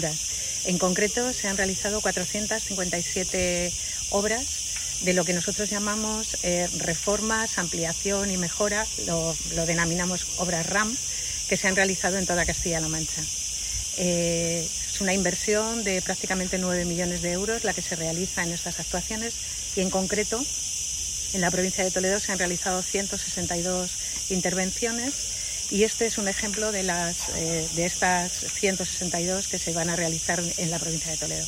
En concreto, se han realizado 457 obras de lo que nosotros llamamos reformas, ampliación y mejora, lo denominamos obras RAM, que se han realizado en toda Castilla-La Mancha. Es una inversión de prácticamente 9 millones de euros la que se realiza en estas actuaciones y en concreto en la provincia de Toledo se han realizado 162 intervenciones y este es un ejemplo de estas 162 que se van a realizar en la provincia de Toledo.